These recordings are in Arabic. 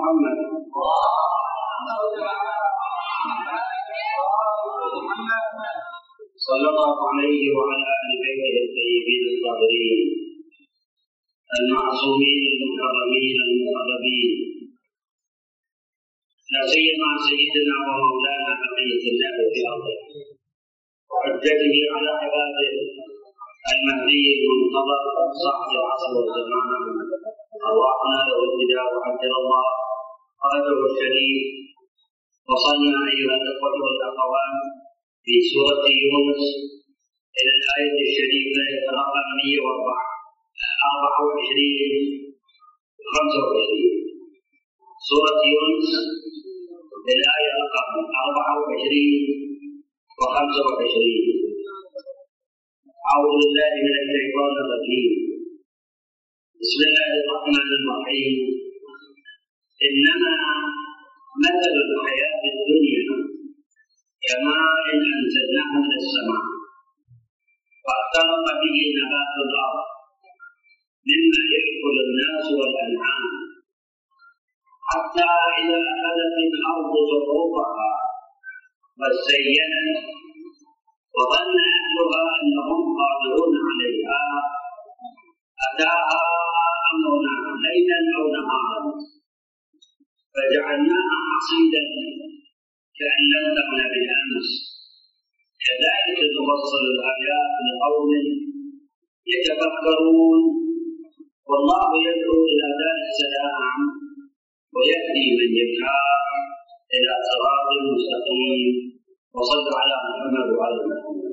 محمد صلى الله عليه وعلى آل بيته الطيبين الطاهرين المعصومين المكرمين المقربين، لا سيما سيدنا ومولانا بقية الله في أرضه وحجته على عباده المهدي المنتظر صاحب العصر والزمان، أرواحنا له الفداء وعجل الله فرجه الشريف. وصلنا أيها الأخوة والأخوات في سورة يونس إلى الآية الشريفة رقم 124 سورة يونس الآية رقم 24 و25. أعوذ بالله من الشيطان الرجيم. بسم الله الرحمن الرحيم. إنما مثل الحياة الدنيا كماء أنزلناه من السماء فاختلط به نبات الأرض مما يأكل الناس والأنعام حتى إذا أخذت الأرض زخرفها وزينت وظن أهلها أنهم قادرون عليها أتاها أمرنا ليلا أو نهارا فجعلناها حصيدا كأن لم تكن بالأمس كذلك تفصل الآيات لقوم يتفكرون. والله يدعو إلى دار السلام ويهدي من يشاء إلى صراط مستقيم. وصلوا على محمد وعلى محمد.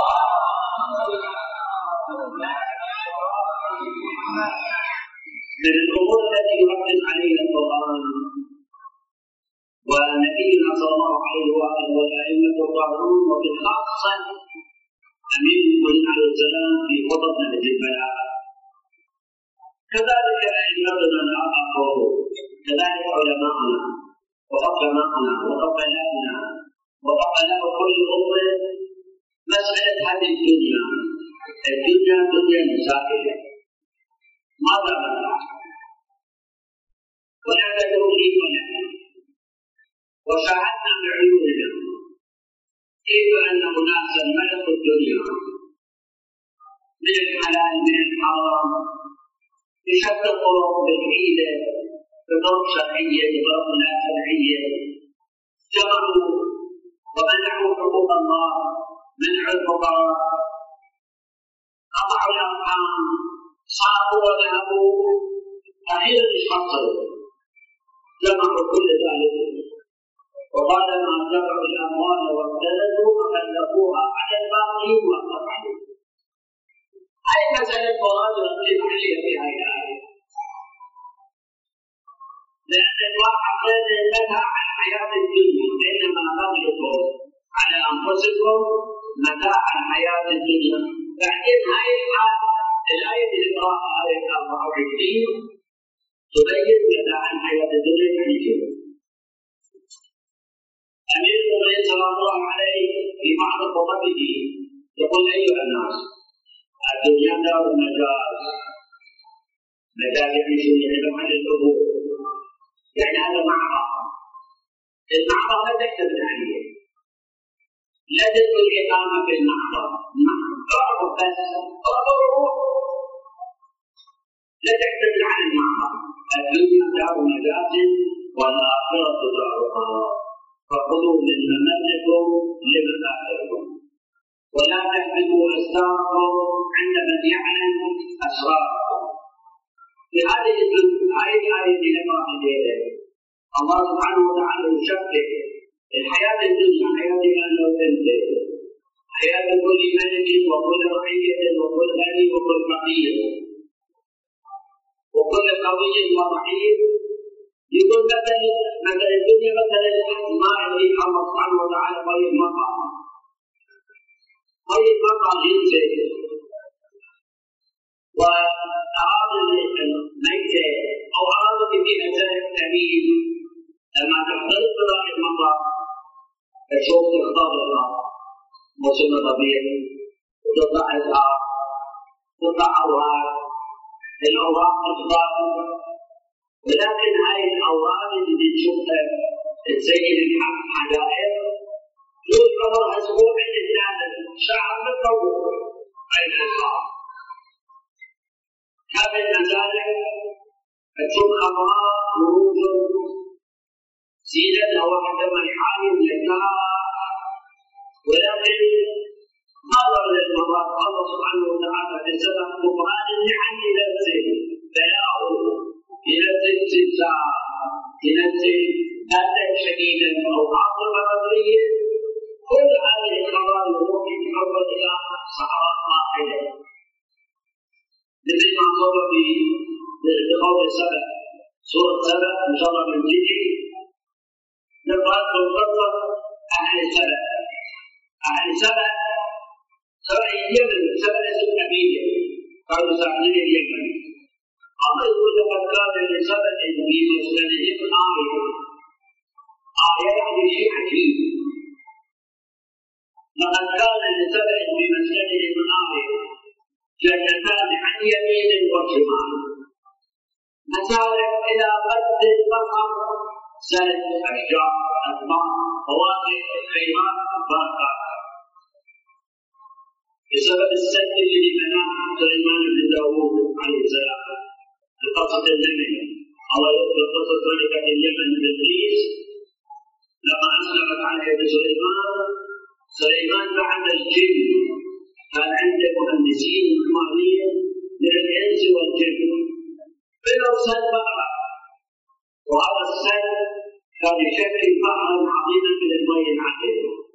من الأمور التي يركز عليها القرآن ونبينا صلى الله عليه وآله والأئمة الظاهرون وبالخاصة أمين المؤمنين عليه السلام في خطب نهج البلاغة، كذلك أئمتنا الآخرون، كذلك علماءنا وحكماءنا وعقلاءنا وعقلاء كل أمة مسألة هذه الدنيا دنيا زائلة ماذا متاع ولا تدعو لي ولا وشاهدنا بعيوننا كيف أن أناسا ملكوا الدنيا من الحلال من الحرام بشتى الطرق بالحيلة بطرق شرعية بطرق لا شرعية، جمعوا ومنعوا حقوق الله، منعوا الفقراء، قطعوا الأرحام، صاروا وذهبوا، أخيرا اشفصلوا، جمعوا كل ذلك وطالما جمعوا الأموال واختلفوا فخلفوها على الباقي وقطعوا. هاي مسألة مراد ركز عليها في هاي الآية، لأن الواقع كان متاع الحياة الدنيا، إنما تغلقوا على أنفسكم متاع الحياة الدنيا. بعدين هاي الآية اللي نقراها آية 24 تبين متاع الحياة الدنيا يعني كيف. أمير المؤمنين صلى الله عليه في بعض خطبه يقول أيها الناس الدنيا دار مجاز يعني شنو؟ يعني محل الحضور، يعني هذا معرض، المعرض لا تحتمل عليه، لا تدخل الإقامة في المعرض، اعرض بس روح، لا تحتمل على المعرض. الدنيا دار مجاز والآخرة دار قرار، فخذوا من مملككم لمفاتنكم ولا تحبسوا أسراركم عند من يعلم أسراركم. في هذه الآية التي نقرأها الليلة الله سبحانه وتعالى يشبه الحياة الدنيا حياة الآن وتنتهي، حياة كل ملك وكل رعية وكل غني وكل فقير وكل قوي وضعيف. يقول مثل الدنيا مثل الماء الذي الله سبحانه وتعالى طيب المطر، طيب المطر ينزل وأراد الميتة أو أراد فيها زرع سليم، لما تختلط بذلك المطر تشوف تختار الأرض موسم الربيع وتطلع أزهار تطلع أوراق، الأوراق تخضر ولكن هاي الأوراق اللي تشوفها تسيل الحق حدائق طول عمرها أسبوعين ثلاثة شهر متطور أي الأشخاص. كم المزارع تشوف خضراء ورود زينتها واحدة مرحالي ولكاء، ولكن مرة من المرات الله سبحانه وتعالى بسبب كفران النعم ينزل بلاءه، ينزل زلزال، ينزل بردا شديدا أو عاصفة برية. كل هذه الخضار ممكن تحول إلى صحراء قاحلة، مثل ما صار في قول سبأ، سورة سبأ إن شاء الله بنجي نقرأ بالقصة أهل سبأ. أهل سبأ سبأ اليمن، سبأ اسم قبيلة كانوا ساكنين اليمن. الله يقول لقد كان لسبأ في مسكنهم آية. آية يعني شيء عجيب. لقد كان لسبأ في مسكنهم آية جنتان عن يمين وشمال مزارع إلى قد البحر سلك أشجار أثمار فواكه خيرات بركات. بسبب السد الذي بناه سليمان بن داوود عليه السلام لقصة اليمن. الله يذكر قصة ملكة اليمن بلقيس لما أسلمت على يد سليمان بعد الجن كان عنده مهندسين مالية من الإنس والجن، بنوا سد بحر، وهذا السد كان يشكل بحرا عظيما من الماء العذب.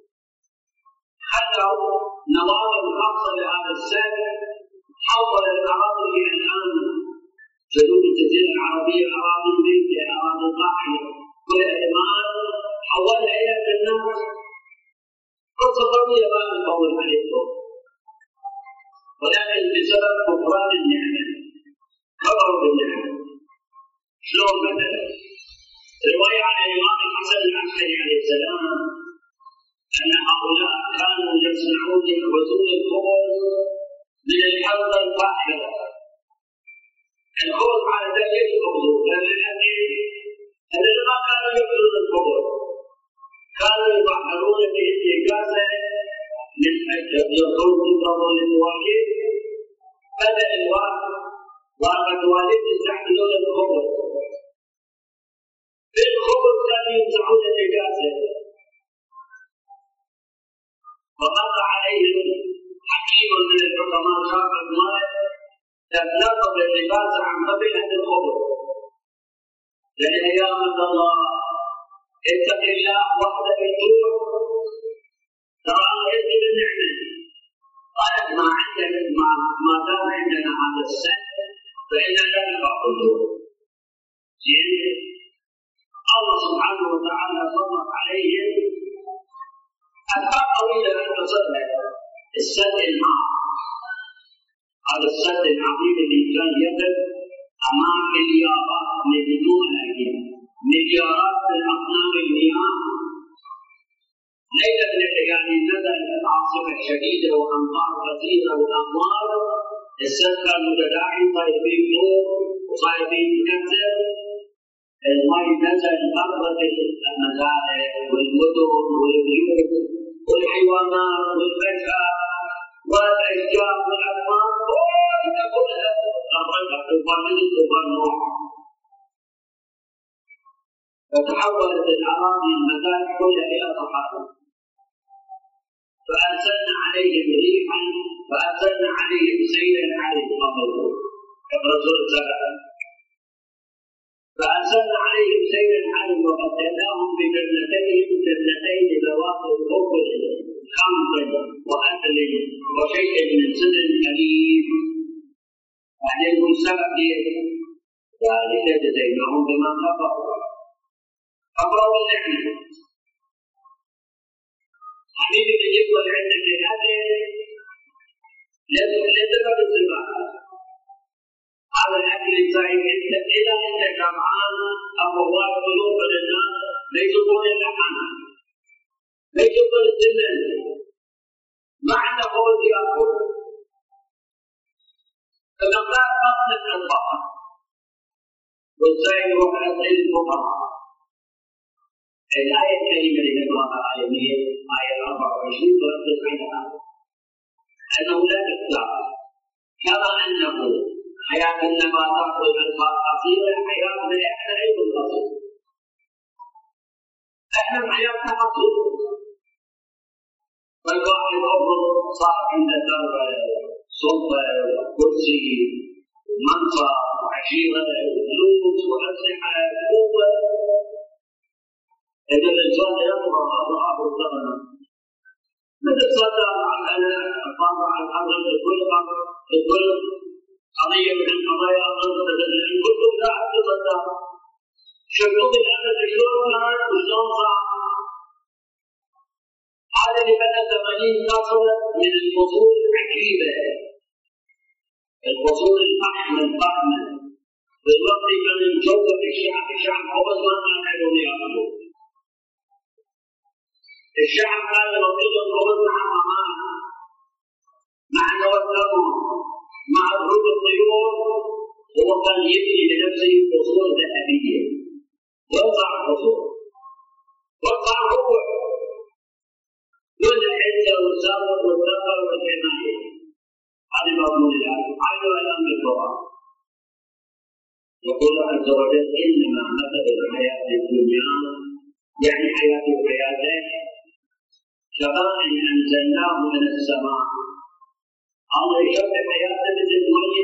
خلوا نوابغ خاصة لهذا السد حول الأراضي الآن جنوب الجزيرة العربية، أراضي ميتة، أراضي قاحلة، والأدمان حولها إلى جنات. قصة طويلة ما نطول عليكم، ولكن بسبب كفران النعمة كفروا بالنعمة. شلون مثلا؟ رواية عن الإمام الحسن العسكري عليه السلام أن هؤلاء كانوا يصنعون يخبزون الخبز من الحنطة الفاخرة. الخبز على ذلك يخبزون، لأن ما كانوا يأكلون الخبز، كانوا يبحرون به الإنجازة من أجل يخرج من الفواكه. بدأ وقد والد يستعملون الخبز. بالخبز كانوا يمسحون النجاسة. فمر عليهم حكيم من الحكماء شاف الماء تنقض اللباس عن قبيلة الخبز. لأن يا عبد الله اتق الله وحدك الجوع ترى يجد النعمة. قالت ما عندك ما دام عندنا هذا السد فإننا لا نبقى الجوع. الله سبحانه وتعالى سلط عليهم أسباب طويلة أن تصلح السد العام. هذا السد العظيم اللي كان يقف أمام مليارات من بدون الأيدي، مليارات من أصناف المياه. ليلة من الليالي نزلت عاصفة شديدة وأمطار غزيرة والأموال. السد كان متداعي صايبين فوق وصايبين يكسر. الماء نزل غرقت المزارع والمدن والبيوت والحيوانات والفاكهة والأشجار والأثمار كلها غرقت طوفان نوح. فتحولت الأراضي المزارع كلها إلى صحارى. فأرسلنا عليهم ريحا فأرسلنا عليهم سيلا عليهم قبضوا كالرسول سبع. فأرسلنا عليهم سيلا عليهم وقتلناهم بجنتين ذوات أكل خمط وأكل وشيء من سدر قليل. عليهم سبع ذلك جزيناهم بما كفروا. كفروا بالنعمة. حبيبي من يقول عندك هذه لسبب الزمان. هذا الأكل الزايد إلى أنت جمعان أموال قلوب الناس ليسوا اللحم، ليسوا السنن، ما عنده قوة يأكل. فمقدار فقط البقر والثاني هو أسئلة الفقهاء. الآية الكريمة اللي نقرأها آية 24 تركز على هذا أنه لا تختار كما أنه حياة النباتات والأنفاق قصيرة، حياتنا إحنا أيضا قصيرة. إحنا حياتنا قصيرة. فالواحد عمره صار عنده درجة سلطة كرسي منصب عشيرة فلوس وأسلحة قوة. إذا الإنسان يطغى أضعاف الثمن نتصدى عن الطابع عن الأرض في كل قضية من القضايا الأرض الكتب لا تتصدى. شفتوا بالأمد شلون كانت وشلون صار. هذا اللي بنى 80 فصل من الفصول العجيبة، الفصول الفخمة بالوقت كان الجوة في الشعب أول ما كانوا يعملون. الشعب كان يرتبط بوضع أمان مع توتره مع وجود الطيور، هو كان يبني لنفسه فصول ذهبية وضع فصول وضع قوة دون الحجة والزرق والذكر والحماية. هذه مضمون الآية. هذا الأمر القرآن يقول عز وجل إنما مثل الحياة الدنيا يعني حياة حياتك كماء أنزلناه من السماء. الله يشبه حياتنا مثل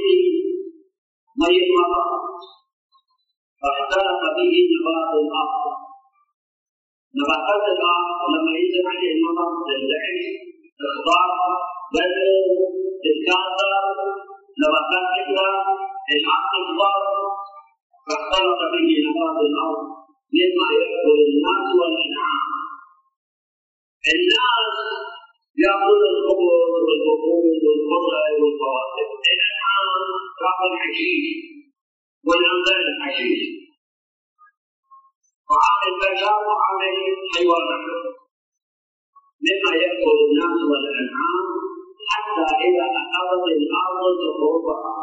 ميت مطر فاختلط به نبات الأرض. نباتات الأرض لما ينزل عليه المطر تنتعش تخضر بدو تتكاثر نباتات تكبر الأرض تكبر فاختلط به نبات الأرض مما يأكل الناس والأنعام. الناس يأكل الخبز والبقول والخضر والفواكه، الأنعام تأكل الحشيش والأنبال الحشيش. طعام البشر وطعام الحيوانات مما يأكل الناس والأنعام حتى إذا أخذت الأرض زخرفها.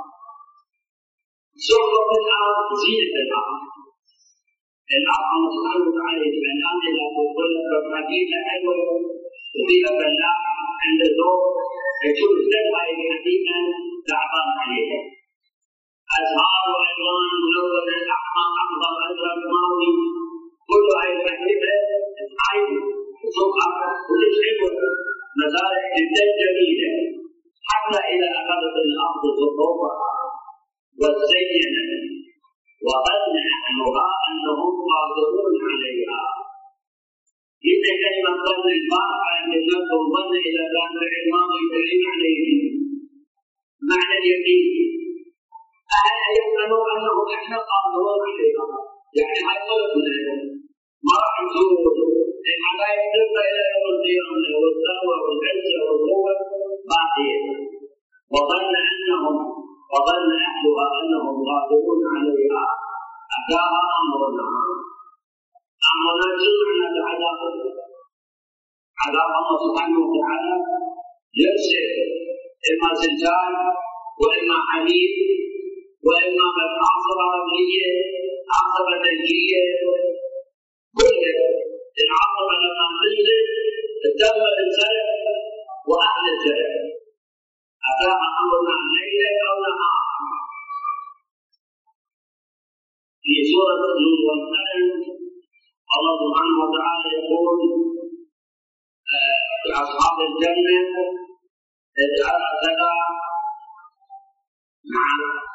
زخرف الأرض زينة الأرض. الأرض سبحانه وتعالى الآن إذا تقول لك مدينة حلوة وفيها فلاح عند ذوق تشوف الزرعة الحديثة تعبان عليها. أزهار وألوان ملونة أحمر أخضر أزرق ماوي كل هاي الحديثة عين وسوقها كلش حلوة مزارع جدا جميلة حتى إذا أخذت الأرض زخرفها وزينت وظن أهلها أنهم قادرون عليها. إذا كلمة ظن البارحة عند الناس ظن إذا كان فعل ماضي فعل عليه معنى اليقين. أهل يظنوا أنهم إحنا قادرون عليها يعني ما يقولون ما راح نزور الحبايب تبقى إلى يوم القيامة والثروة والعزة والقوة باقية. وظن أهلها أنهم قادرون عليها أتاها أمرنا جمعنا بعذاب الله سبحانه وتعالى يرسل إما زلزال وإما حديد وإما عاصفة رملية عاصفة ثلجية. كل العاصفة لما تنزل تدمر الزرع وأهل الزرع. أتاها أمرنا ليلا أو نهارا. في سورة نور والقلم الله سبحانه وتعالى يقول لأصحاب الجنة اجعلها سبع مع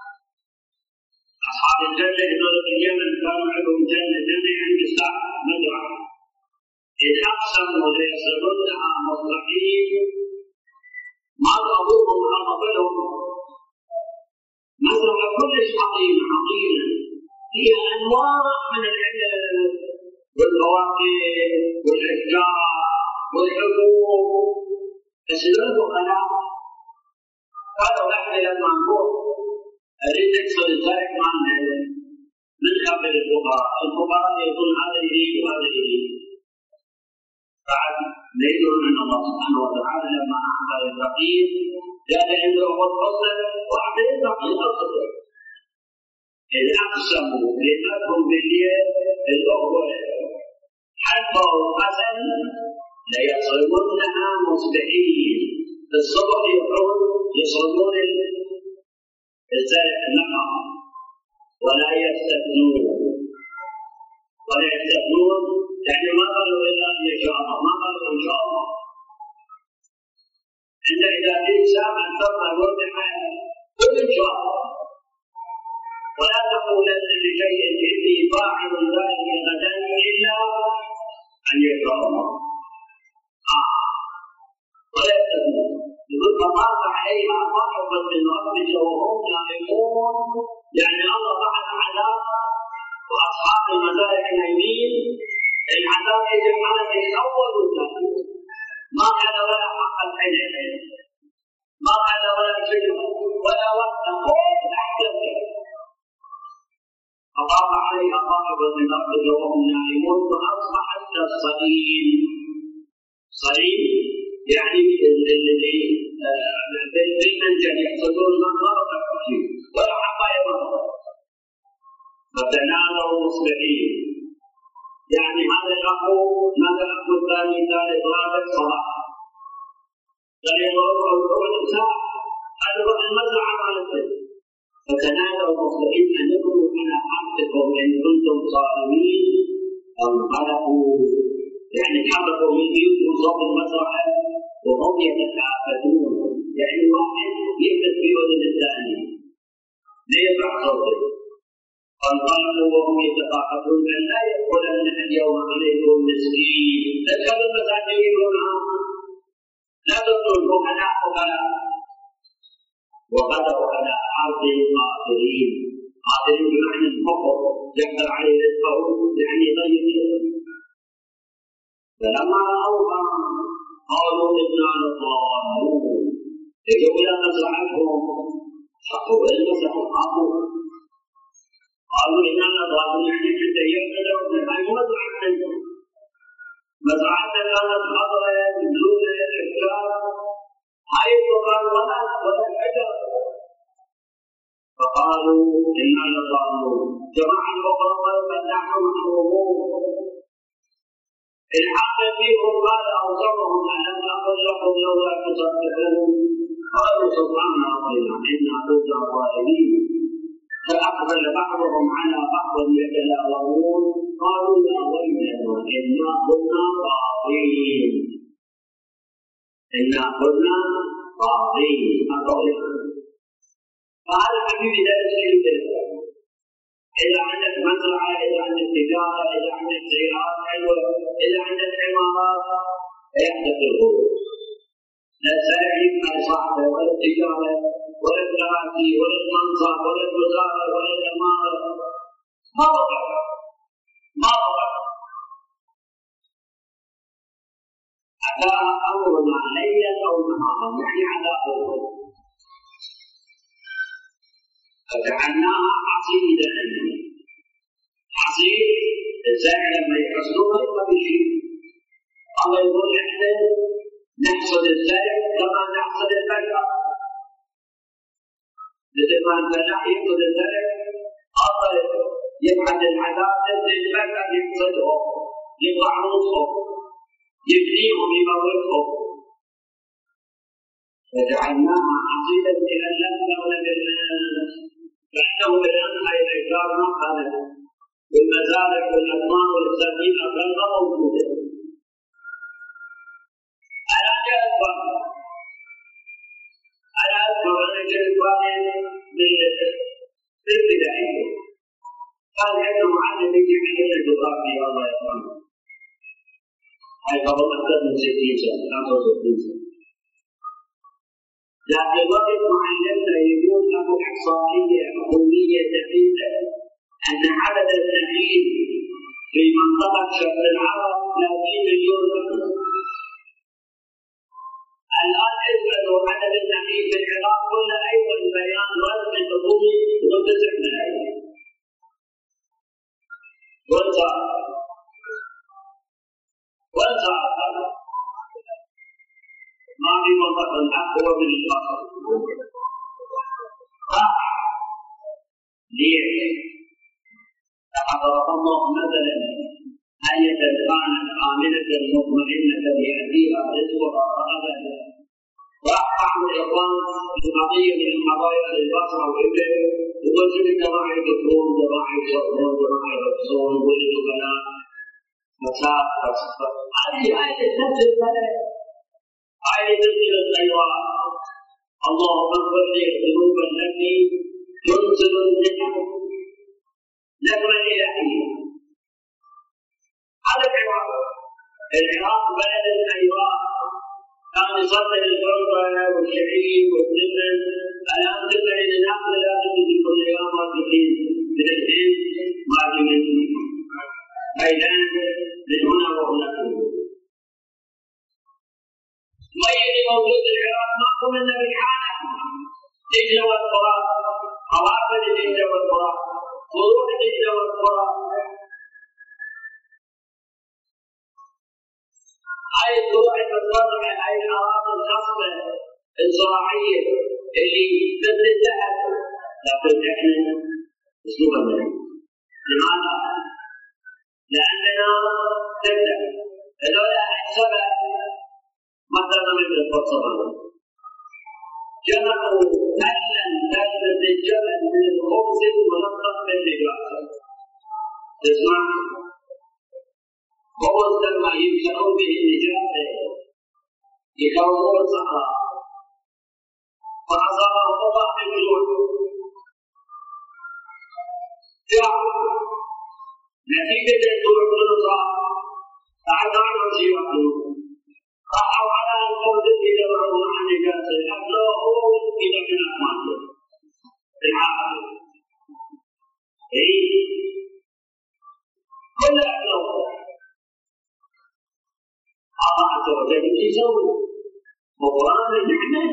أصحاب الجنة يقول في اليمن كانوا عندهم جنة عند الساعة مدعى إذ أقسموا ليصلونها مصلحين ما ضروهم ولا قبلهم مزرعة كلش عظيمة فيها أنواع من العنب والفواكه والأشجار والحبوب. بس الفقراء قالوا احنا لما نروح اريد نكسر الزرع معنا من قبل الفقراء يقول هذا يريد وهذا يريد. بعد نيلون من الله سبحانه وتعالى لما اعطى الفقير كان عنده الفضل واعطى الفقير الصدر. إذ أقسموا لأنكم بالليل الأول حتى القسم ليصرمنها مصبحين. الصبح يقول يصرمون الزرع النقع ولا يستثنون يعني ما قالوا إلا إن شاء الله، ما قالوا إن شاء الله. أنت إذا جئت ساعة تقرأ الوضع قل إن شاء الله، ولا تقولن لشيء إني فاعل ذلك غدا إلا أن يشاء الله. ولا يستثنون. يقول فطاف عليها طائفة من ربك وهم نائمون، يعني الله بعد عذاب وأصحاب المزارع نايمين. العذاب يجب على الأول والثاني، ما كان ولا حق العين، ما كان ولا شيء ولا وقت أحسن. فطاف عليها طائفة من ربك وهم نائمون فأصبحت كالصريم. صريم يعني الذي بالمنجل يحصدون ما ضرب فيه ولا حبا يضرب. فتنادوا مصبحين، يعني هذا الأخو ماذا الأخو الثاني ثالث رابع صباح قال يضربه الأول ساعة أدخل المزرعة مالته. فتنادوا مصبحين أن يدخلوا على حقكم إن كنتم صارمين. انطلقوا يعني حركوا من بيوتهم صوب المزرعة وهم يتكافتون، يعني واحد يكتب في أذن الثاني ليرفع صوته. فانطلقوا وهم يتكافتون أن لا يدخلن اليوم عليكم مسكين. تدخلوا المساجين هنا، لا تدخلوا الفقراء وغدوا على أرض قادرين. قادرين بمعنى الفقر يقدر عليه رزقه، يعني ضيق. فلما رأوها قالوا إنا لضالون. يجوا إلى مزرعتهم حطوا المسح حطوا قالوا إنا لضالون، يعني حتى يقدروا من هذه مزرعتنا كانت خضراء بدون أشجار، هاي القرآن ولا حجر. فقالوا إنا لضالون. جماعة الأخرى فنحن محرومون. الحق فيهم قال أوصفهم ألم أقل لكم لولا تصدقون. قالوا سبحان ربنا إنا كنا ظالمين. فأقبل بعضهم على بعض يتلاومون قالوا يا ويلنا إنا كنا طاغين. فهذا حبيبي درس البيت. إذا عندك مزرعة، إذا عندك تجارة، إذا عندك سيارات حلوة، إذا عندك عمارات، يحدث الخروج. لا سائل يبقى صاحبه ولا التجارة ولا الكراسي ولا المنصب ولا الوزارة ولا الإمارة، ما وقع. أتاها أمرنا ليلا أو نهارا، يعني عذابه. فجعلناها حصيدا. حصيد الزرع لما يحصدوه يبقى بشيء. الله يقول احنا نحصد الزرع كما نحصد الفجر. مثل ما الفلاح يحصد الزرع، الله يبعث العذاب تنزل الفجر يحصدهم، يقطع رؤوسهم، يبنيهم، يموتهم. فجعلناها حصيدا إلى اللمة وللناس. فإنه بالأمس الإشجار ما كانت والمزارع والأثمار والسفينة غير موجودة. ألا أذكر أنا جلبان بالبداية قال عنده معلم يجي علينا الجغرافيا الله يرحمه. هاي قبل أكثر من 60 سنة 65 سنة. لكن وقت معلمنا يقول له إحصائية حكومية دقيقة أن عدد النحيل في منطقة شرق العرب 30 مليون نفر. الآن اسألوا عدد النحيل في العراق قلنا أيضا بيان رسمي حكومي و9 ملايين. وانصار ما في منطقة الحق هو من الآخر. ليش؟ فضرب الله مثلا آية كانت آمنة مطمئنة يأتيها رزقها رغدا. وأقطع الإخوان في قضية من القضايا للبصرة وإبل وقلت جماعة الدكتور جماعة الشرطون جماعة الرسول ولد بنات مساء هذه آية تنزل البلاء، آية تنزل الخيرات. اللهم اغفر لي الذنوب التي تنزل النعم نعمة إلهية. هذا العراق بلد الخيرات، كان يصدر الفرقة والشعير والسمن. الآن تقدر إلى النقل لا تجد كل يوم واحدين من الهند ما من ميدان من هنا وهناك. ميت موجود العراق ما قمنا بالحالة دجلة والفرات، قوافل دجلة والفرات، فروع دجلة والفرات. هاي الفروع المتواضعة، هاي الأراضي الخصبة الزراعية اللي تبذل لها، لكن احنا اسلوبنا لماذا؟ لأننا نبدأ لولا السبب مثلا مثل الفصل جمعوا أهلا تجد الجبل من الخبز المنطق بالنجاسة. تسمع؟ خبز لما يمسحون به النجاسة يخرجون الصحراء فأصاب القطع بالجوع. نتيجة الجوع والنصاب فأعطاهم سيرته راحوا على الخبز اللي جمعوه عن النجاسة أكلوه إلى من أكمله بالعافية. كل أكلوه الله عز وجل يسوي وقرآن النعمة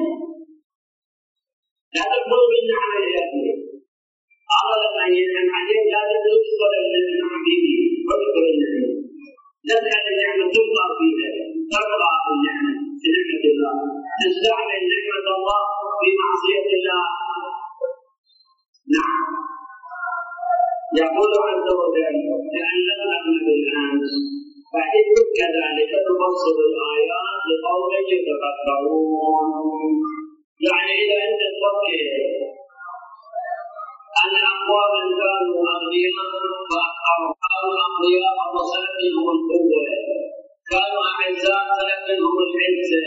لا تقبل من نعمة الآخرة. الله لما ينعم عليك لا تشكر النعمة به واشكر النعمة. نسأل النعمة تبقى فيها، تبقى في النعمة بنعمة الله، تستعمل نعمة الله في معصية الله. نعم. يقول عز وجل كأن لم نكن بالأمس فإن كذلك نفصل الآيات لقوم يتفكرون. يعني إذا أنت تفكر أن أقواما كانوا أغنياء كانوا أقوياء فسلبهم القوة، كانوا أعزاء فسلبهم العزة،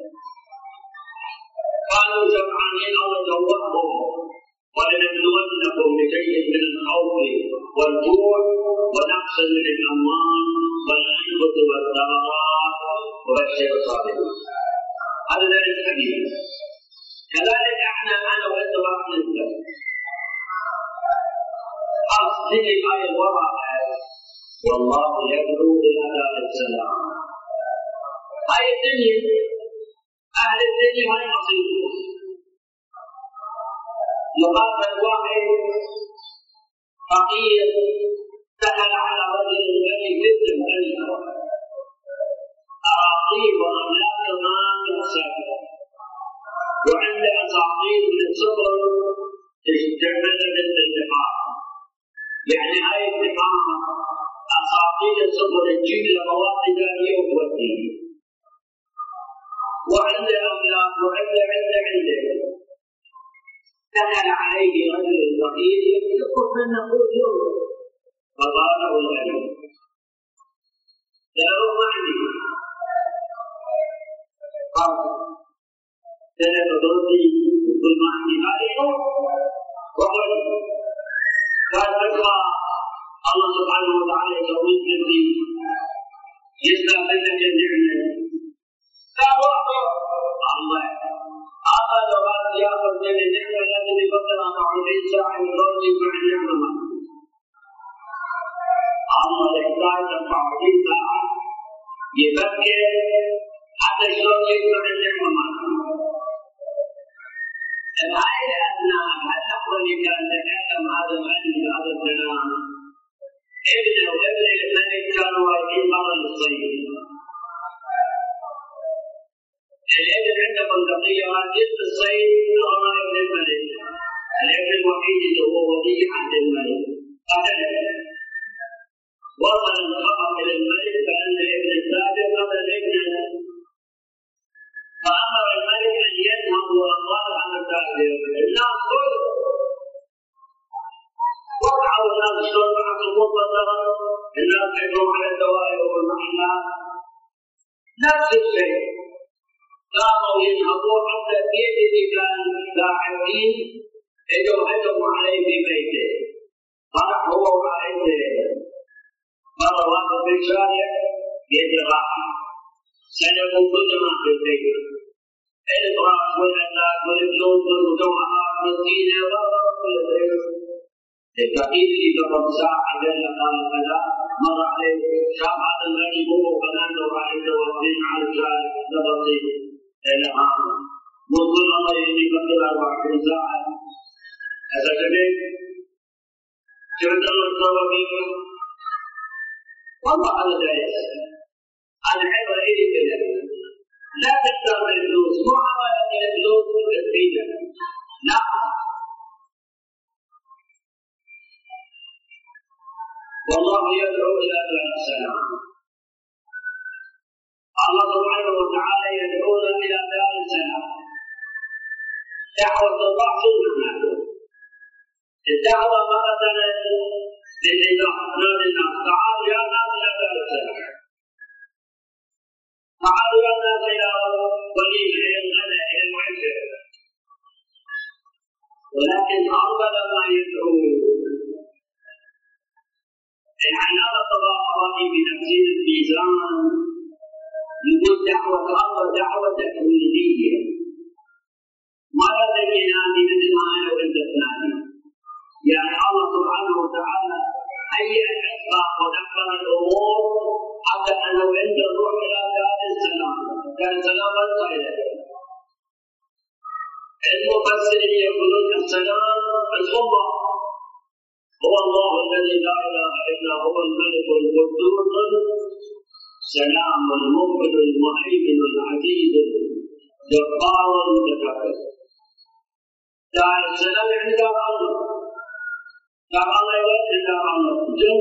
كانوا جمعانين الله جوعهم. ولنبلونكم بشيء من الخوف والجوع ونقص من الأموال والأنفس والثمرات وبشر الصابرين. هذا درس حديث. كذلك احنا أنا وأنت راح نبدأ. أصل الآية الوراء والله يدعو إلى دار السلام. هاي الدنيا أهل الدنيا هاي نصيبهم. يقابل واحد فقير دخل على رجل غني جدا غني أراضيه وأملاك ما تحسب وعنده أساطير من الصبر تجمد الانتقام. يعني هاي الانتقام أساطير الصبر تجيب له مواد غذائية وتوديه، وعنده أملاك وعنده دخل عليه رجل فقير يطلب منه قوت يوم فقال له الغني لا روح عندي قال سنة دوتي يقول ما عندي هذه وقال قال تقرأ الله سبحانه وتعالى يسوي مثلي يسمع منك النعمة لا روح الله أخذ بعض يأخذ من النعمة التي بقي 40 ساعة يروني مع النعمة. الله يحتاج 40 ساعة يفكر حتى شلون يجمع النعمة. الآية الأدنى اللحظة اللي كان تكلم هذا الغني هذا الكلام ابنه وابن الملك كانوا واقفين برا الصيد. الابن عنده بندقية جد الصيد أمام ابن الملك. الابن الوحيد اللي هو ولي عهد الملك قتله، وصل الخبر الى الملك بان ابن السابق قتل ابنه، فامر الملك ان يذهب وقال عن السابق. الناس كلهم وقعوا الناس شلون بعد المطلقه، الناس يدعون على الدوائر والمحلات نفس الشيء، قاموا يذهبون حتى البيت اللي كان لاعبين اجوا هجموا عليه في بيته، طلع هو وعائلته، مر واقف في الشارع يدرع، سلبوا كل ما في البيت، الفراش والأثاث والفلوس والمجوهرات والزينة وكل شيء. الفقير اللي قبل ساعة قال قال كذا مر عليه شاف هذا الذي هو وبنانه وعائلته واقفين على الشارع لبطي الهام منذ الأمر اللي قبل 24 ساعة. هذا كذلك شفت الله صلى فيكم والله هذا جائز. أنا عبر إلي كذا لا تختار الفلوس، مو عمالة الفلوس تفيدك، لا. والله يدعو إلى دار السلام. الله سبحانه وتعالى يدعونا إلى دار السلام. دعوة الله سنة، الدعوة مثلا للناس تعالوا يا ناس إلى دار السلام، تعالوا يا ناس إلى وليمة إلى الغداء إلى المعشر، ولكن أفضل ما يدعو العناية الطبقات بتفسير الميزان يقول دعوة الله دعوة تكوينية، ما لدينا من المعنى والجسد، يعني الله سبحانه وتعالى هيئ الأسباب ودبر الأمور حتى أنه عند الروح إلى دار السلام كان سلاما خيرا. المفسرين يقولون السلام الصبح هو الله الذي لا اله الا هو الملك القدوس السلام المؤمن المهيمن العزيز الجبار المتكبر. دار السلام يعني دار الله، دار الله يوجه دار الله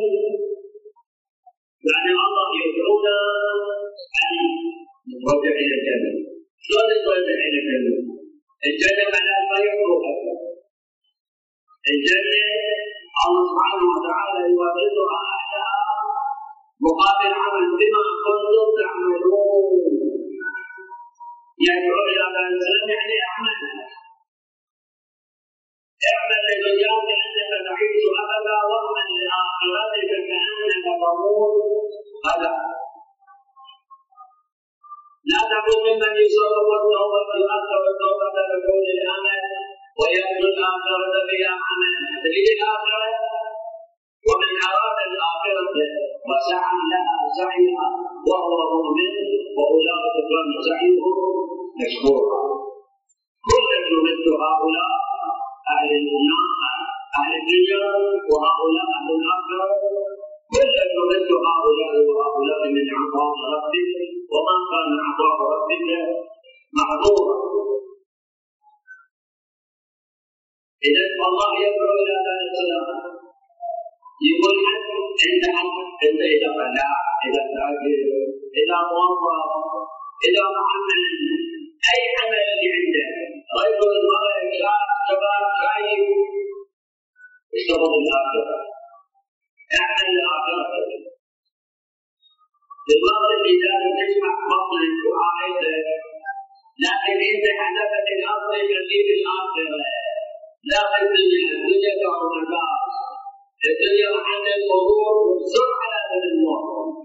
يعني الله يدعونا ان نتوجه الى الجنه. شلون نتوجه الى الجنه؟ الجنه معناها ما يخلقها، الجنه الله سبحانه وتعالى يوافقها أهلها مقابل عمل بما كنتم تعملون. يدعو إلى دار السلام يعني اعمل لدنياك كأنك تعيش أبدا واعمل لآخرتك كأنك تموت غدا. لا تكن ممن يصرف التوبة الأخرى والتوبة لكون الأمل ويأتي الآخرة بلا عمل. تريد الآخرة ومن أراد الآخرة وسعى لها سعيها وهو مؤمن وأولئك كان سعيهم مشكورا. كلا نمد هؤلاء أهل النار أهل الدنيا وهؤلاء أهل الآخرة، كلا نمد هؤلاء وهؤلاء من عطاء ربك وما كان عطاء ربك محظورا. إذا الله يدعو إلى دار السلام، يقول أنت إذا فلاح إذا تاجر إذا موظف إذا معمل أي عمل اللي عنده رجل مرأة شاب شباب شايب اشتغل الآخرة، اعمل الآخرة. بالوقت اللي لازم تجمع بطنك وعائلتك، لكن أنت هدفك الأصلي تجيب الآخرة. لا الدنيا دار النجاة، الدنيا محل المرور والسر على باب الموت.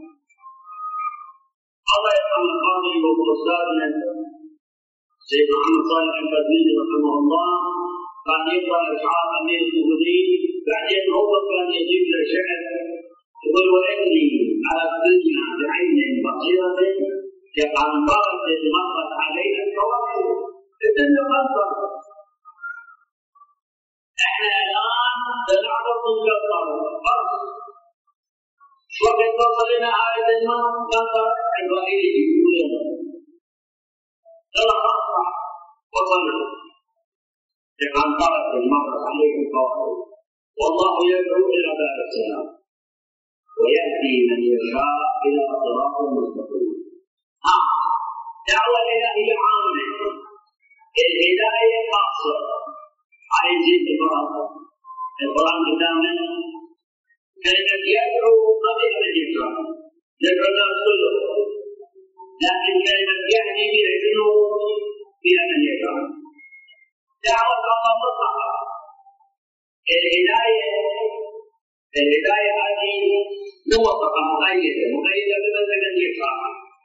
الله يرحم القاضي وأستاذنا سيد محمد صالح البدري رحمه الله، كان يقرأ أشعار أمير المؤمنين، بعدين هو كان يجيب له شعر يقول وإني على الدنيا بعين بصيرة كقنطرة مرت عليها الكواكب. الدنيا قنطرة، احنا الان بنعرض مجرد فرض وقت تصل الى هذه المنطقه الرئيسيه يقولون يلا خلاص وصلنا. عن طرف مر عليه قائل والله يدعو إلى دار السلام ويهدي من يشاء إلى صراط مستقيم. دعوة الإلهية عامة، الهداية خاصة. عايزين القرآن قدامنا كلمة يدعو قبل من يدعو، يدعو الناس كلهم، لكن كلمة يهدي فيها شنو؟ فيها من يدعو. دعوة الله مطلقة. الهداية هذه موثقة مقيدة بمن يشاء.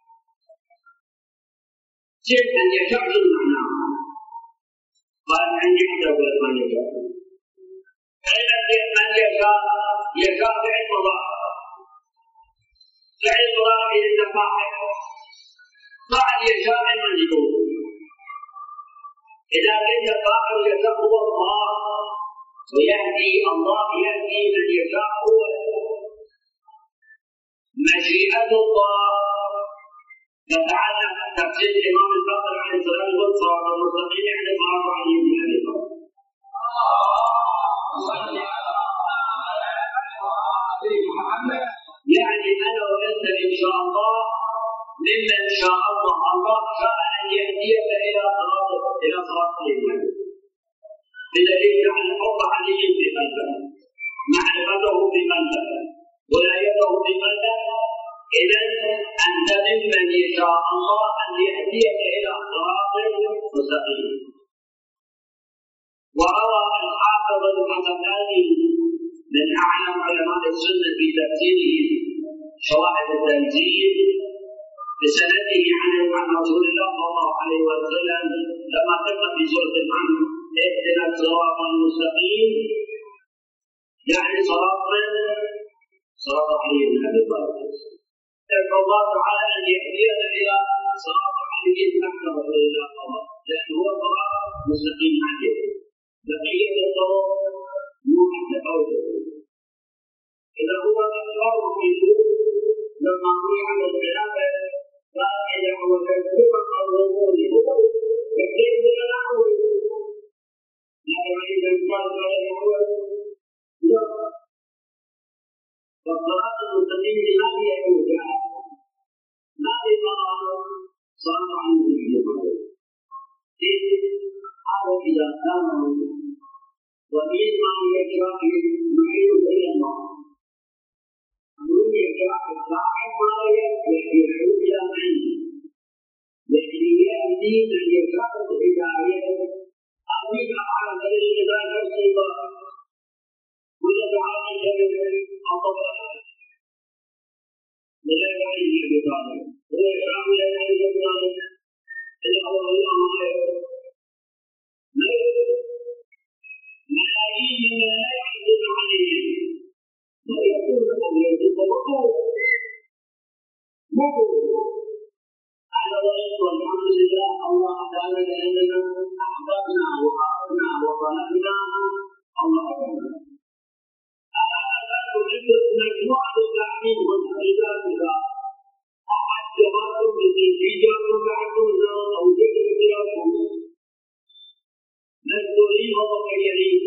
جئت أن يشاء شو معناه؟ قال عندي أدعو من يشاء. كلمة من يشاء فعل مضارع. فعل مضارع للتفاعل. فعل يشاء المجهول. إذا كنت فاعل يشاء هو الله ويهدي الله يهدي من يشاء هو مشيئة الله. تتعلق تفسير الإمام الباقر عليه السلام يقول صراط المستقيم يعني صراط علي بن أبي طالب. يعني أنا وأنت إن شاء الله ممن شاء الله. الله شاء أن يهديك إلى صراط الإيمان بدليل جعل حب علي في قلبك، معرفته في قلبك، ولايته في قلبك. إذا أنت ممن يشاء الله أن يهديك إلى صراط مستقيم. وروى الحافظ الحسناني من أعلم علماء السنة في تفسيره شواهد التنزيل بسنده عن رسول الله صلى الله عليه وسلم لما تقرأ في سورة الحمد اهدنا الصراط المستقيم يعني صراط علي بن أبي طالب. يدعو الله تعالى أن يهدينا إلى صراط علي نحن رسول الله صلى الله عليه وسلم لأنه هو صراط مستقيم عليه. بقية الطرق محدثة. إذا هو أكثر في لما قيل على الخلافة قال إذا هو كذب الرسول يكذب بالأول لكن إذا قال هو لا. فالصراط المستقيم لماذا يكون ماذا صار عنه هذا إذا كان ومما يشاء يحيل إلى الله من يشاء الصاحب ما يحيل إلى من لكن يأتي من يشاء الهداية أمين على ذلك إذا نفسه ويدعى إلى الله لا يعيش بطالب ويشاء لا يعيش بطالب إلا هو الله ملايين من لا يعيشون عليه لا يكون أن يجب مقبول على ذلك والحمد لله الله تعالى لأننا أحببنا وأعطنا وطلبنا الله أكبر. مجموعة التعليم والتعليمات إذا أعجبتم بالنتيجة بعدكم أو جدًا نذكرين وغيرين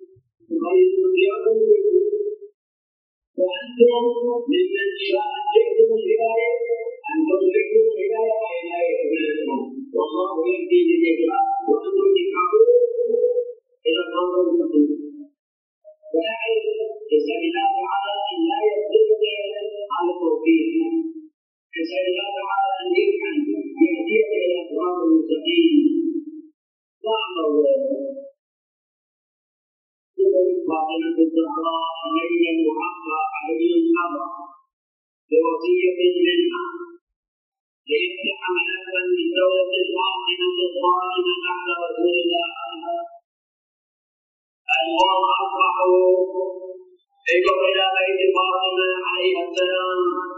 وأنتم ممن شاء جئتم الهداية أنتم جئتم الهداية فإلا يهديكم والله يهدي من يشاء وأنتم تسعون إلى الصراط المستقيم. ونعرف نسأل الله تعالى أن لا يصدقك على التوفيق. نسأل الله تعالى أن يهديك إلى الصراط المستقيم. وأمر فاطمة الزهراء مريم المحقة علي الحمراء بوصية منها ليفتح ملفا من دولة الفاطمة الظالمة بعد رسول الله. القوم أصبحوا إلى بيت فاطمة عليها السلام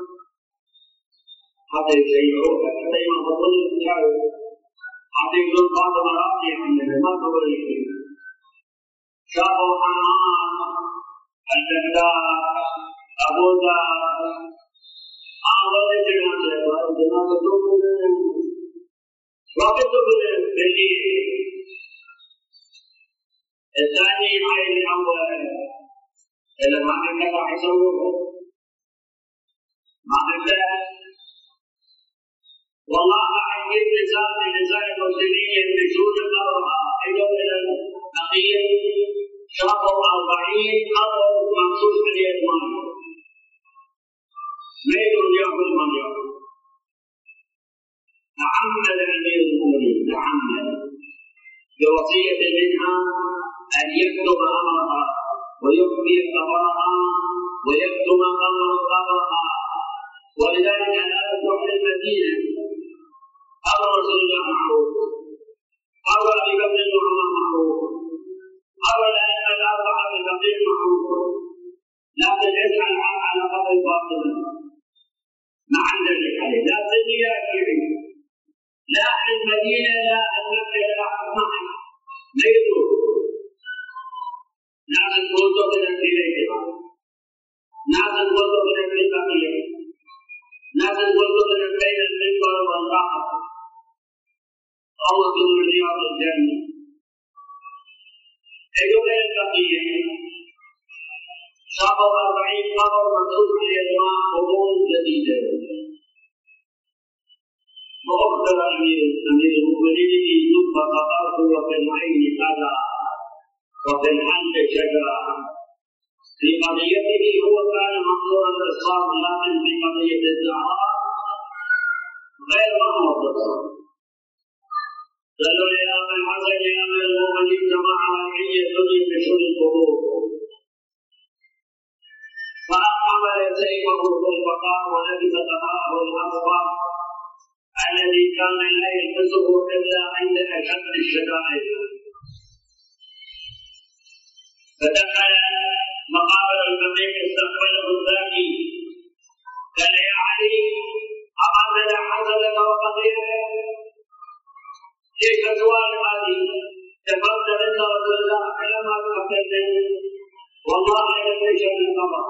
حتى يشيعوك حتى ينظرون الشعب حتى يقولون فاطمة راضية عندنا ما تقول لك. شافوا حمام البغداد أبو ذر أول جنازة وقت بالليل الثاني عين الأول إذا ما عندك راح يسووه ما عندك والله عندي نساء المسلمين يلبسون قبرها إلى البقيع شاطر 40 قبر مخصوص باليمن ما يقدر ياخذ من ياخذ تعمد أمير المؤمنين تعمد بوصية منها أن يكتب أمرها ويخفي خبرها ويكتب قبرها ولذلك لا تروح للمدينة أمر رسول الله معروف أمر أبي بكر وعمر معروف أمر الأئمة الأربعة بالبقيع معروف لكن اسأل على قبر الباطل ما عندنا عليه لا تجي يا شيعي لا أهل المدينة لا أهل مكة لا أهل معي ما يدور ناس الوضوء من الكلية ناس الوضوء من البقيع ناس الوضوء من بين المنبر والقبر روض من رياض الجنة يدور إلى البقيع شاطر 40 قبر مخصوص باليمن قبور جديدة وأخبر أمير المؤمنين ثم قطعت وفي العين كذا وفي الحلق شجرة في قضيته هو كان مقصورا بالإصرار لكن في قضية الزهراء غير مأمور بالإصرار قالوا يا أبا الحسن يا أمير المؤمنين جمع رعية الدنيا في شؤون القبور فأحمل سيفه البقاء ولبس قضاءه الأصفر الذي كان لا يلبسه إلا عند أشد الشدائد فدخل مقابر البقيع استقبله الزاكي قال يا علي أقتل حسنك وقضيتك ليش أسوال هذه كفرت منك رسول الله كلما قتلتني والله ليس من القبر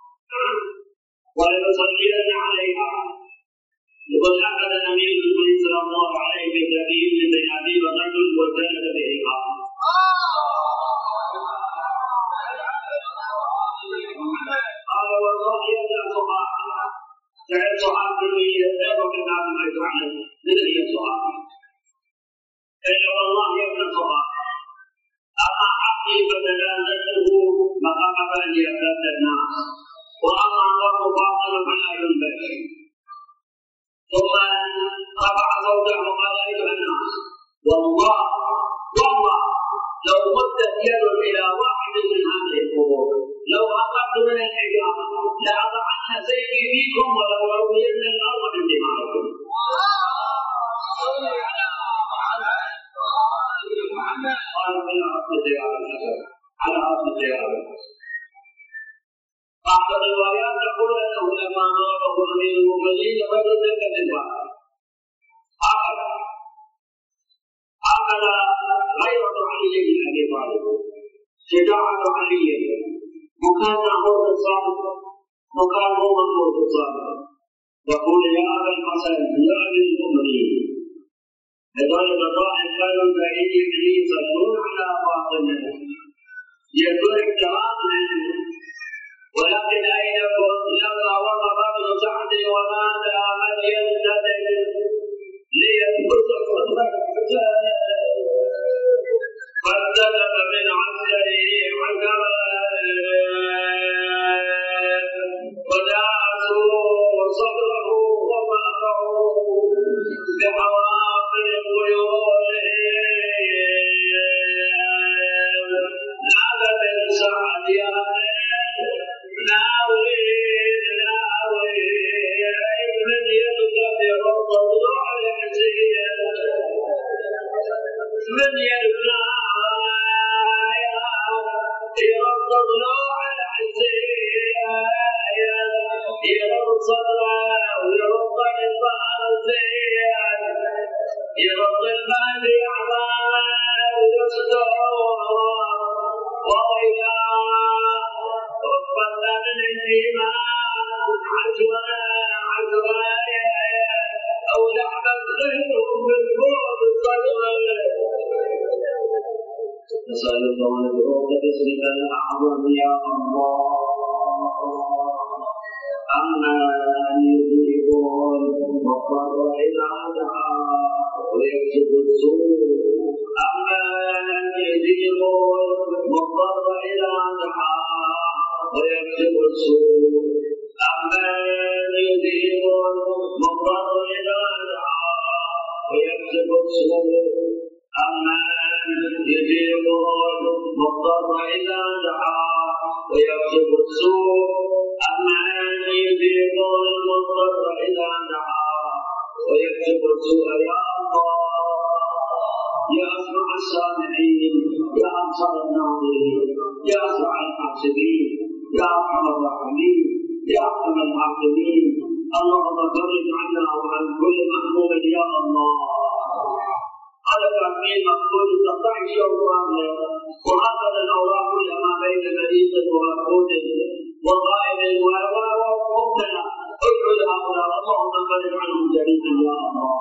ولنصلين عليها يقول أخذ الأمير المؤمنين صلى الله عليه بتأكيد من أبي الرجل وجلد بهما قال والله يا صحابي سأل صحابي يدعو من هذا ما يفعل من هي صحابي قال والله يا ابن صحابي أما عبدي فتجاوزته مقام أن يرتد الناس وأما الله باطل فلا ينبش ثم رفع صوته وقال أيها الناس والله لو مدت يد إلى واحد من هذه القبور لو أخذت من الحجارة لأضعن سيفي فيكم ولو روين الأرض من دمائكم قالوا على أصل زيارة على أصل زيارة بعض الروايات تقول أنه لما نظره أمير المؤمنين رجل ذلك الباب أخذ غيرة علي بن أبي طالب شجاعة علي وكان معمور بالصادق وكان هو معمور بالصادق يقول يا أبا الحسن يا أمير المؤمنين لذلك الطائف كانوا بعيدين يصلون على باطنه يكون احترام ولكن أين كنت لما وقف ابن سعد ونادى من ينتدب ليثبت خطبك فانتدب من عسكره عجبا وداسوا صدره وظهره بحوافر الطيور نادى بن سعد يا ناوي من يدك برب الضلوع العزيز من يدك برب الضلوع العزيز يرد صدره ويرد الفاز يرد المال يعمل ويصدر وإذا أصبحت من الإيمان عزوة أو لعبت غيره من فوق الصدر نسألك وندعوك باسمك الأعظم يا الله. أما يذيبون مضطر إذا دعا ويكشف السوء. أما يذيبون مضطر إذا دعا ويكشف السوء. أما يذيبون مضطر إذا دعا ويكشف السوء. أما يذيبون مضطر إذا دعا ويكشف السوء. أما يذيبون المضطر إذا دعا ويكشف السوء يا الله. يا أسمع السامعين، يا أبصر الناظرين، يا أسرع الحاسبين، يا أرحم الراحمين، يا أرحم الراحمين. اللهم فرج عنا وعن كل محموم يا الله. على تأمين مقبول 16 يوم كاملة، وهكذا الأوراق كلها بين مريض ومفقود وغائب ومبتلى. ادعو لهؤلاء اللهم فرج عنهم جميعا يا الله.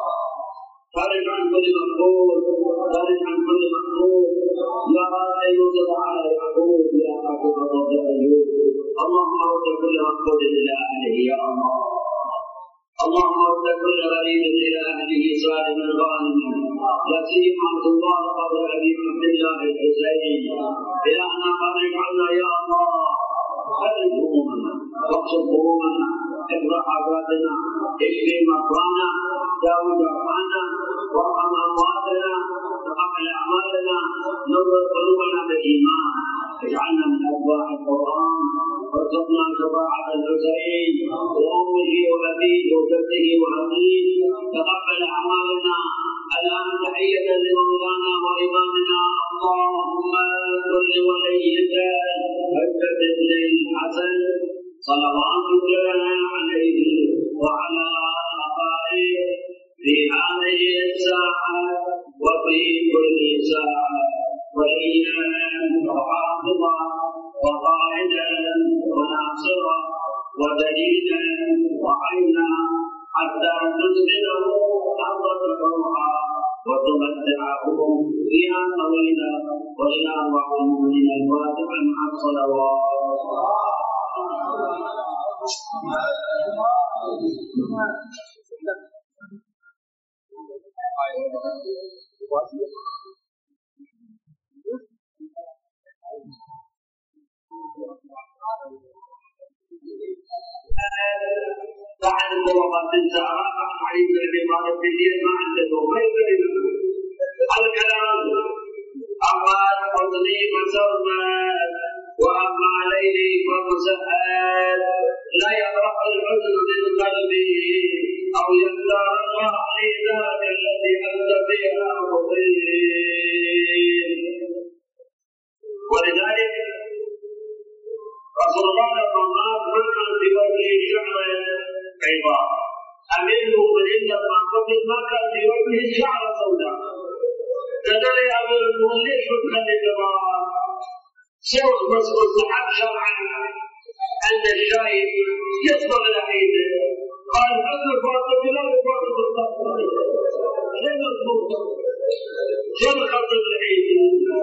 فرج عن كل مقبول، فرج عن كل مقبول. يا هذا يوسف على يعقوب، يا حافظ رب أيوب. اللهم رد كل مقبول إلى أهله يا الله. اللهم رد كل غريب إلى أهله سالما غانما. لا سيما عبد الله قبر أبي عبد الله الحسين. إلهنا فرج عنا يا الله. فرج همومنا واقصد همومنا، اقضى حاجاتنا، اشفي مرضانا، داوي جرحانا، وارحم امواتنا، تقبل اعمالنا، نور قلوبنا بالايمان. اجعلنا من اتباع القران، وارزقنا شفاعة الحسين وامه وابيه وجده وابيه. تقبل اعمالنا. الان تحية لمولانا وامامنا اللهم كل وليك حجة ابن الحسن صلواتك عليه وعلى آبائه في هذه الساعة وفي كل ساعة، وليا وحافظا وقائدا وناصرا ودليلا وعينا، حتى تسكنه أرضك روحا وتمتعه فيها طويلا. وإلى أرواح المؤمنين الفاتحة مع الصلوات. بعد الطرقات الزهراء عن علي بن ابي طالب بالليل ما عنده ما يقدر يقول الكلام. اما حزني فسرمد، واما ليلي فمسهد. لا يبرح الحزن من قلبي او يختار الله لي ذاك الذي انت فيها مقيم. ولذلك رسول الله لما منع في وجهه شعرا بيضاء، امير المؤمنين لما قبل ما كان في وجهه شعره سوداء. قال يا امير المؤمنين ليش بتخلي بيضاء؟ سوى بس مستحب شرعا عند الشايب يصبغ لحيته. قال حزن فاطمه لا يفاطم الصبر. شيء مضبوط، شيء خطر لحيته.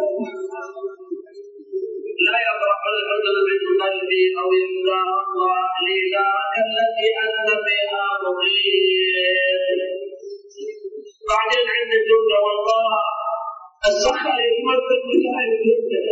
لا يبرح الحزن من قلبي او يختار الله لي ذاك التي انت بها مقيم. بعدين عند الجمله والله السخاء يتمثل بهاي الجمله.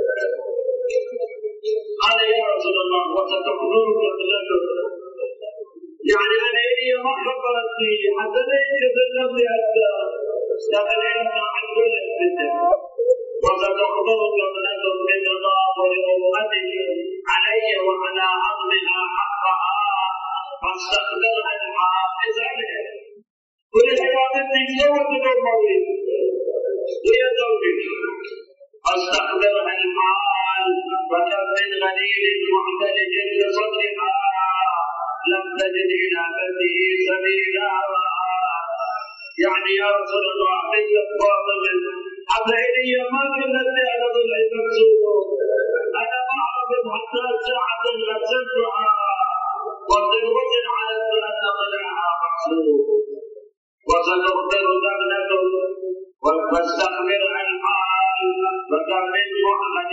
قال يا رسول الله وستخبرك بلده، يعني انا هي ما خبرت لي حتى لا يتكلم لي حتى لكن انا عن كل الفتن. وستخبرك بلده من تضامن امته علي وعلى عظمها حقها فاستخبرها الحافظ عليه. كل حوادثي سوت بالمولد هي زوجك. فاستخبرها الحال وكم من غليل معتلج لصدرها لم تجد الى بده سبيلا. يعني يا رسول الله بنت فاطمه عبدالله ما كانت لي على ضلع مكسور. انا ما اعرف حتى ساعه غسلتها وقدوه على ان ضلعها مكسور. وستخبر ابنته واستخبرها الحال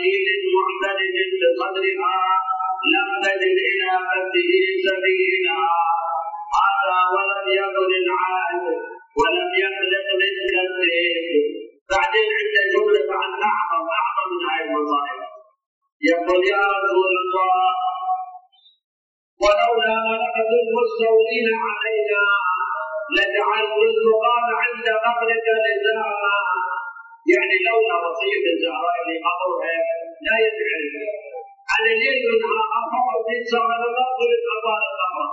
قليل معتدل بقدرها لم تجد إلى قده سبيلا. هذا ولم يكن العاد ولم يخلق من كالسيف. بعدين عند جملة عن أعظم من هذه المصائب يقول يا رسول الله ولولا ملكة المستولين علينا لجعلت الرقاب عند قبرك لزاما. يعني لولا وصية الزهراء لقبرها لا يدعي على الليل منها أخوة تنسى ولغاظر الأبار الأمر.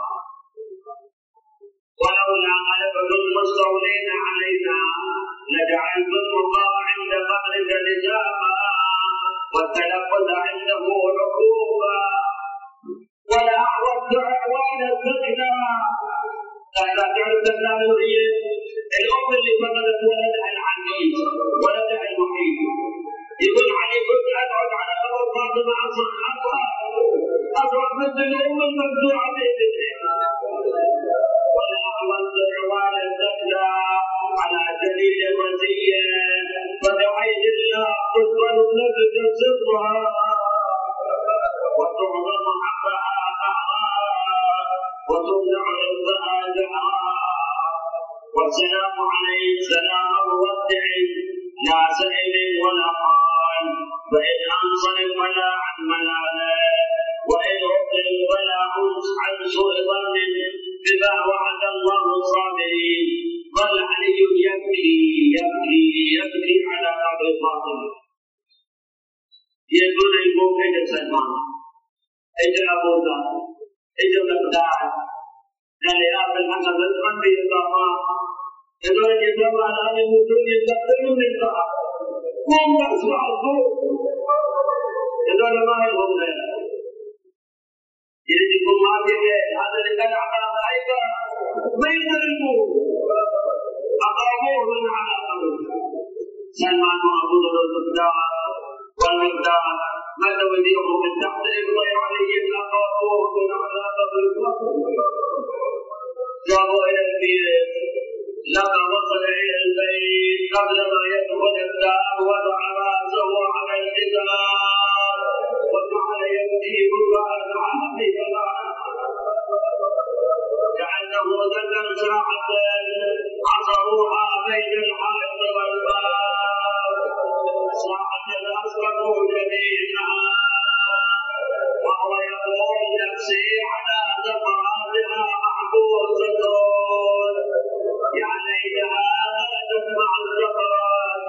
ولولا ملكة المستولين علينا لجعلت الرقاب عند قبرك لزاما والتلفظ عنده عقوبا ولا أعرفت أعوان الزغنى. لا تعرف الناموسية الأم اللي فقدت ولدها العنيد ولدها الوحيد يقول علي كنت أقعد على قبر فاطمة أصرخ مثل الأم المفزوعة بإذنها. ولا أعرفت أعوان الزغنى على جليل الرزية فدعيت الله تقبل نفس سرها وتعظم حقها وتمنع رزقها دعاء. والسلام عليه سلام مودع لا سائل ولا قال وإن أنصرف فلا عن ملالا وإن أقل فلا عن سوء ظن بما وعد الله الصابرين. ظل علي يبكي على قبر فاطمة. يقول يقول كيف سلمان اجل أبو ذر اجل مقدار قال يا أبا الحسن من بيضاما يقول يضاما أنا مدون يستقبل من الضحى قوم تسمع الصوت يقول ما يقول يريد يقول ما بيه هذا اللي كان عقام أيضا ما يدركه أقاموه من على قبر سلمان وأبو ذر والمقدار مد وديعه من تحت إبطي عليهم أقاموه من على قبر جابوا إلى البيت. لما وصل إلى البيت قبل ما يدخل الباب وضع رأسه على الحجاب وجعل يمشي بالرأس على الحجاب كأنه ذكر ساعة عصروها بين الحائط والباب ساعة أسرقوا جميعا وهو يقول نفسي على زفراتها محبوسة يا ليتها خرجت مع الزفرات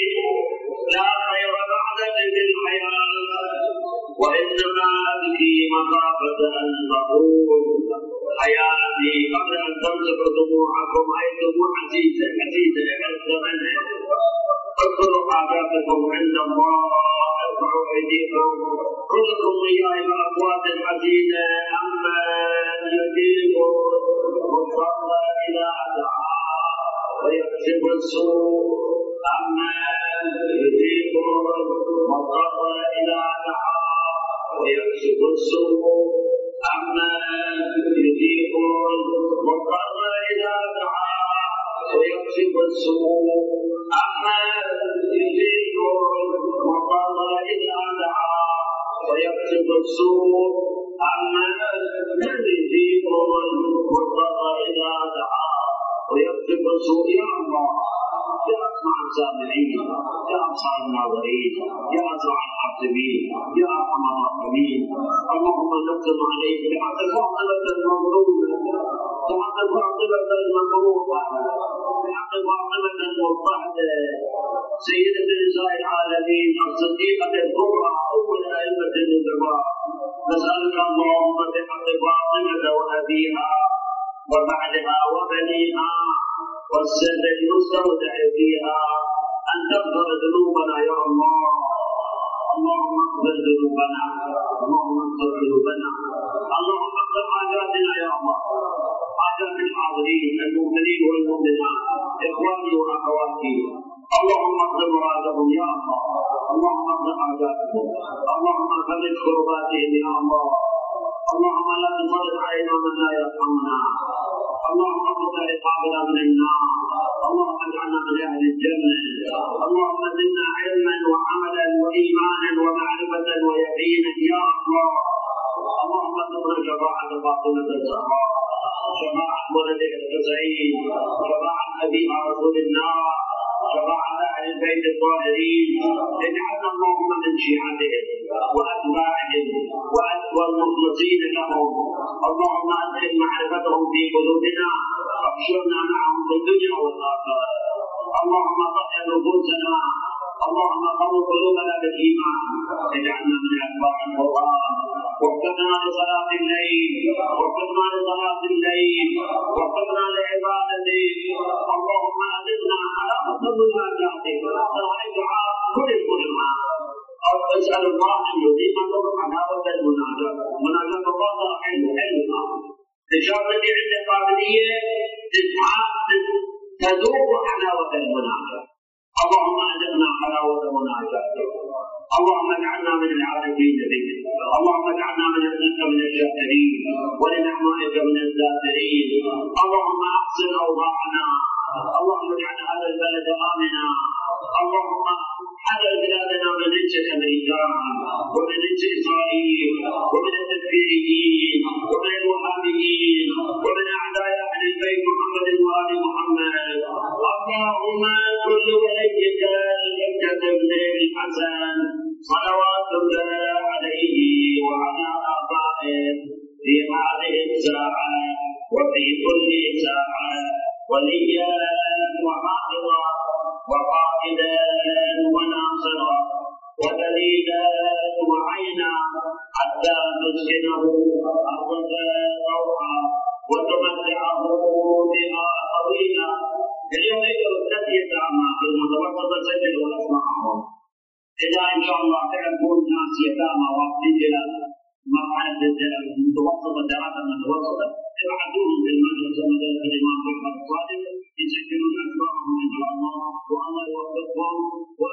لا خير بعد ذي الحياة وإنما أبكي مخافة أن تقول حياتي قبل أن تمسك دموعكم أي دموع عزيزة منها. اذكروا حاجاتكم عند الله ارفعوا أيديكم رزقكم إياه بأصوات حزينة أما يجيب مضطر إذا دعا ويكشف السوء أما يجيب مضطر إذا دعا ويكشف السوء أما يجيب مضطر إذا دعا ويكشف السوء أما يجيب مضطر إذا دعا ويكشف السوء أما يجيب مضطر إذا دعا ويكشف السوء. يا الله يا أسمع السامعين يا أبصر الناظرين يا أسرع الحاسبين يا أرحم الراحمين اللهم نقم عليك بحق فاطمة المظلومة بحق فاطمة المكروهة بحق فاطمة المضطهدة سيدة نساء العالمين الصديقة الكبرى أم الأئمة النجباء. نسألك اللهم بحق فاطمة وأبيها وبعدها وبنيها والسر المستودع فيها أن تغفر ذنوبنا يا الله. اللهم اغفر ذنوبنا اللهم اغفر ذنوبنا اللهم اغفر حاجاتنا يا الله حاجات الحاضرين المؤمنين والمؤمنات إخواني وأخواتي اللهم اغفر مرادهم يا الله. اللهم اغفر حاجاتهم اللهم فرج كرباتهم يا الله. اللهم لا تسلط علينا من لا يرحمنا اللهم اغفر رقابنا من النار، اللهم اجعلنا من اهل الجنه، اللهم زدنا علما وعملا وايمانا ومعرفه ويقينا يا الله. اللهم ارزقنا شفاعه فاطمه الزهراء، شفاعه ولدها الحسين، شفاعه ابيها رسول الله، شفاعه اهل البيت الطاهرين. اجعلنا اللهم من شيعتهم واتباعهم والمخلصين لهم. اللهم ادخل معرفتهم في قلوبنا، واحشرنا معهم في الدنيا والاخره. اللهم طهر نفوسنا، اللهم قو قلوبنا بالايمان. اجعلنا من اتباع القران، وفقنا لصلاه الليل، وفقنا لصلاه الليل، وفقنا لعبادتك. اللهم اذقنا حلاوه مناجاتك، دعاء كل المنعمات. اسال الله ان يذيقكم حلاوه المناجاه. مناجاه الله حلوه تشارك عند قابليه تذوق حلاوه المناجاه. اللهم اذقنا حلاوه مناجاتك، اللهم اجعلنا من العارفين بك، اللهم اجعلنا من ابنك من الشاكرين، ولنعمائك من الذاكرين. اللهم احسن اوضاعنا، اللهم اجعل هذا البلد امنا، اللهم حذر بلادنا من رجس الامريكان ومن رجس اسرائيل ومن التكفيريين ومن الوهابيين ومن اعداء اهل البيت محمد وال محمد. اللهم كل وليك الحجة بن الحسن صلوات الله عليه وعلى آبائه في هذه الساعة وفي كل ساعة وليا وحافظا وقائدا وناصرا ودليلا وعينا حتى تسكنه أرضك طوعا وتمتعه بها طويلا. اليوم يقدر التسلية في المتوسطة سجل ونسمعهم. إذا إن شاء الله تعرفون ناس يتامى واقفين إلى مرحلة المتوسطة دراسة متوسطة، ابعثوهم في المدرسة مدرسة الإمام جعفر الصادق يسجلون أسمائهم إن شاء الله، والله يوفقهم.